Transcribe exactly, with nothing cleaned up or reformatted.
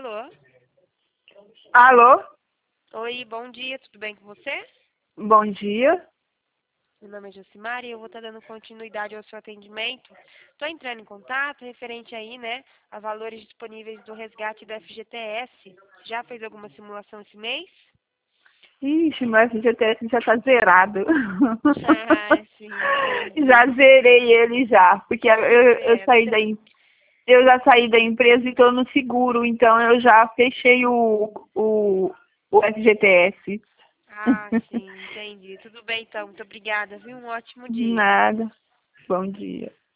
Alô? Alô? Oi, bom dia, tudo bem com você? Bom dia. Meu nome é Josimara e eu vou estar dando continuidade ao seu atendimento. Estou entrando em contato referente aí, né, a valores disponíveis do resgate do F G T S. Já fez alguma simulação esse mês? Ixi, mas o F G T S já tá zerado. Ah, sim, Já entendi. zerei ele já, porque eu, eu saí Certo. da em- eu já saí da empresa e estou no seguro, então eu já fechei o, o, o F G T S. Ah, sim, entendi. Tudo bem então, muito obrigada, viu? Um ótimo dia. Nada. Bom dia.